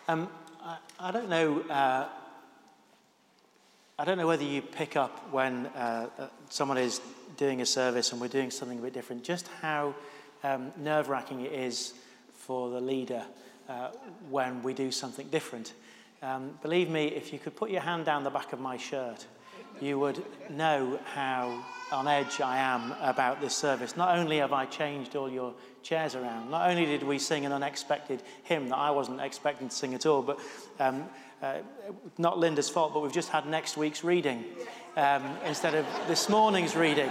I don't know. I don't know whether you pick up when someone is doing a service and we're doing something a bit different, just how nerve-wracking it is for the leader when we do something different. Believe me, if you could put your hand down the back of my shirt, you would know how on edge I am about this service. Not only have I changed all your chairs around, not only did we sing an unexpected hymn that I wasn't expecting to sing at all, but not Linda's fault, but we've just had next week's reading instead of this morning's reading.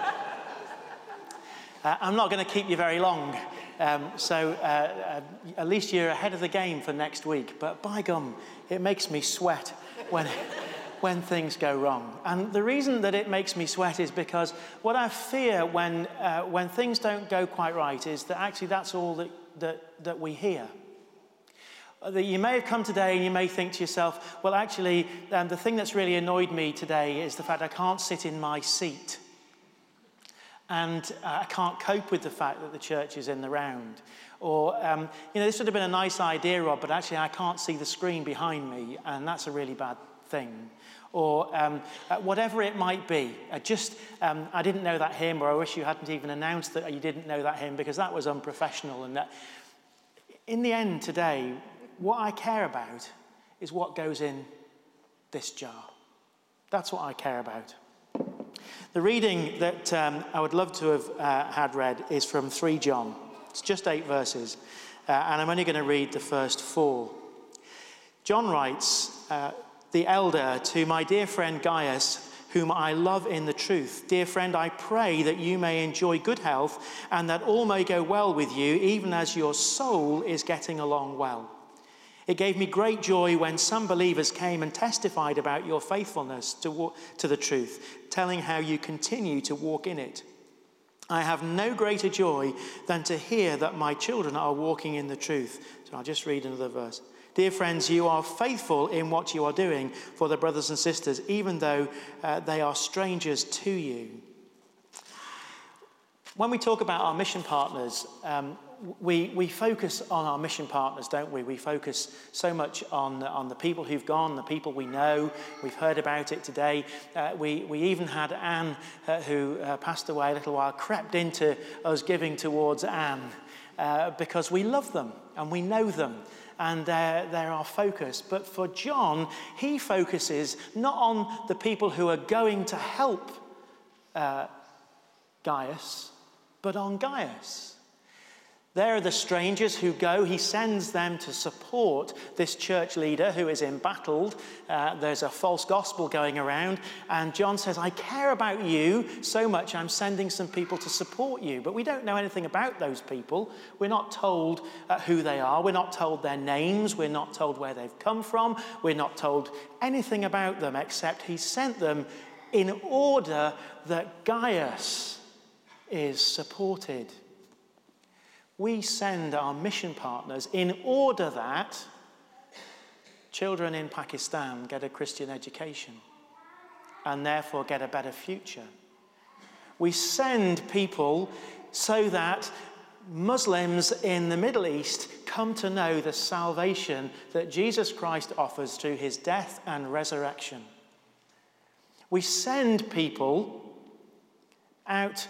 I'm not going to keep you very long, so at least you're ahead of the game for next week, but by gum, it makes me sweat when things go wrong. And the reason that it makes me sweat is because what I fear when things don't go quite right is that actually that's all that we hear. That you may have come today and you may think to yourself, well, actually, the thing that's really annoyed me today is the fact I can't sit in my seat. And I can't cope with the fact that the church is in the round. Or, this would have been a nice idea, Rob, but actually I can't see the screen behind me, and that's a really bad thing. Or whatever it might be. I didn't know that hymn, or I wish you hadn't even announced that you didn't know that hymn, because that was unprofessional. And that, in the end today, what I care about is what goes in this jar. That's what I care about. The reading that I would love to have had read is from 3 John. It's just 8 verses, and I'm only going to read the first 4. John writes, the elder, to my dear friend Gaius, whom I love in the truth. Dear friend, I pray that you may enjoy good health and that all may go well with you, even as your soul is getting along well. It gave me great joy when some believers came and testified about your faithfulness to the truth, telling how you continue to walk in it. I have no greater joy than to hear that my children are walking in the truth. So I'll just read another verse. Dear friends, you are faithful in what you are doing for the brothers and sisters, even though they are strangers to you. When we talk about our mission partners, we focus on our mission partners, don't we? We focus so much on the people who've gone, the people we know. We've heard about it today. We even had Anne, who passed away a little while, crept into us giving towards Anne because we love them and we know them. And they're our focus. But for John, he focuses not on the people who are going to help Gaius, but on Gaius. There are the strangers who go. He sends them to support this church leader who is embattled. There's a false gospel going around. And John says, I care about you so much, I'm sending some people to support you. But we don't know anything about those people. We're not told who they are. We're not told their names. We're not told where they've come from. We're not told anything about them, except he sent them in order that Gaius is supported. We send our mission partners in order that children in Pakistan get a Christian education and therefore get a better future. We send people so that Muslims in the Middle East come to know the salvation that Jesus Christ offers through his death and resurrection. We send people out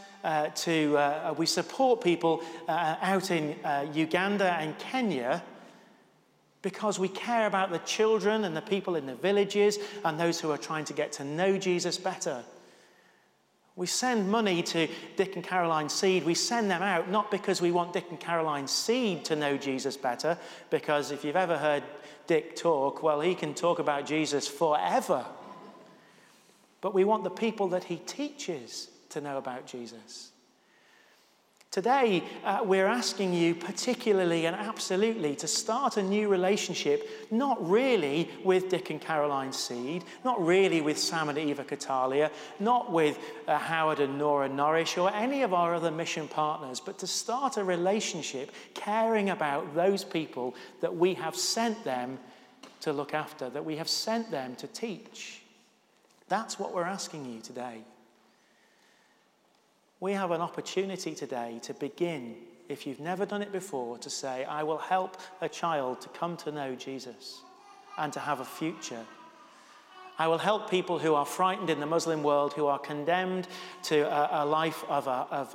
we support people out in Uganda and Kenya because we care about the children and the people in the villages and those who are trying to get to know Jesus better. We send money to Dick and Caroline Seed. We send them out not because we want Dick and Caroline Seed to know Jesus better, because if you've ever heard Dick talk, well, he can talk about Jesus forever. But we want the people that he teaches to know about Jesus. Today, we're asking you particularly and absolutely to start a new relationship, not really with Dick and Caroline Seed, not really with Sam and Eva Catalia, not with Howard and Nora Norrish or any of our other mission partners, but to start a relationship caring about those people that we have sent them to look after, that we have sent them to teach. That's what we're asking you today. We have an opportunity today to begin if you've never done it before, to say, I will help a child to come to know Jesus and to have a future. I will help people who are frightened in the Muslim world, who are condemned to a life of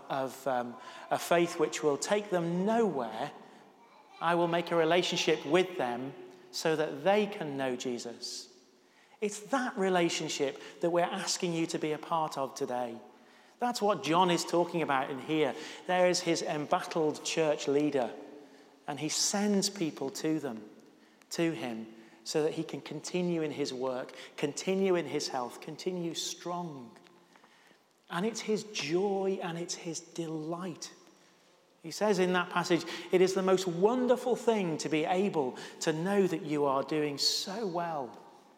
a faith which will take them nowhere. I will make a relationship with them so that they can know Jesus. It's that relationship that we're asking you to be a part of today. That's what John is talking about in here. There is his embattled church leader, and he sends people to him, so that he can continue in his work, continue in his health, continue strong. And it's his joy and it's his delight. He says in that passage, it is the most wonderful thing to be able to know that you are doing so well.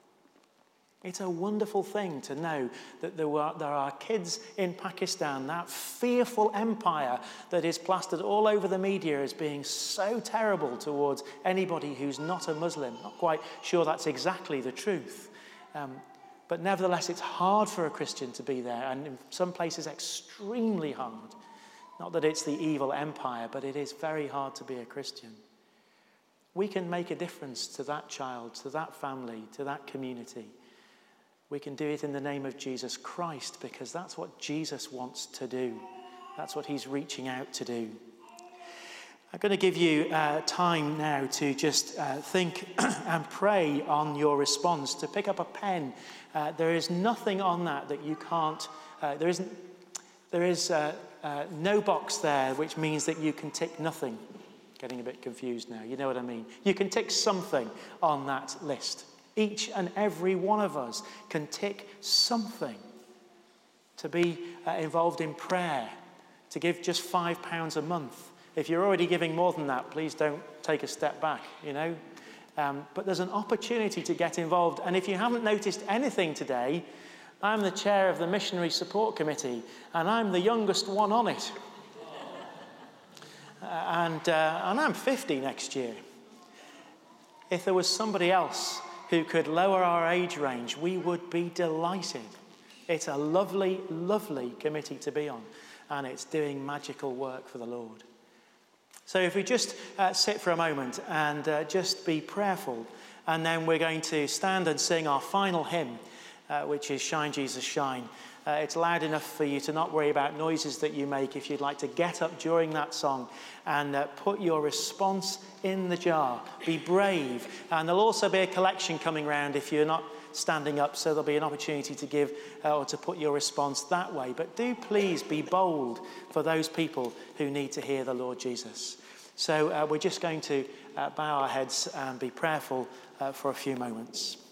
It's a wonderful thing to know that there are kids in Pakistan, that fearful empire that is plastered all over the media as being so terrible towards anybody who's not a Muslim. Not quite sure that's exactly the truth. But nevertheless, it's hard for a Christian to be there, and in some places extremely hard. Not that it's the evil empire, but it is very hard to be a Christian. We can make a difference to that child, to that family, to that community. We can do it in the name of Jesus Christ, because that's what Jesus wants to do. That's what he's reaching out to do. I'm going to give you time now to just think and pray on your response, to pick up a pen. There is nothing on that you can't, there is no box there, which means that you can tick nothing. Getting a bit confused now, you know what I mean. You can tick something on that list. Each and every one of us can tick something to be involved in prayer, to give just £5 a month. If you're already giving more than that, please don't take a step back, But there's an opportunity to get involved. And if you haven't noticed anything today, I'm the chair of the Missionary Support Committee, and I'm the youngest one on it. And I'm 50 next year. If there was somebody else who could lower our age range, we would be delighted. It's a lovely, lovely committee to be on, and it's doing magical work for the Lord. So if we just sit for a moment and just be prayerful, and then we're going to stand and sing our final hymn, which is Shine, Jesus, Shine. It's loud enough for you to not worry about noises that you make. If you'd like to get up during that song and put your response in the jar, be brave. And there'll also be a collection coming round if you're not standing up, so there'll be an opportunity to give or to put your response that way. But do please be bold for those people who need to hear the Lord Jesus. So we're just going to bow our heads and be prayerful for a few moments.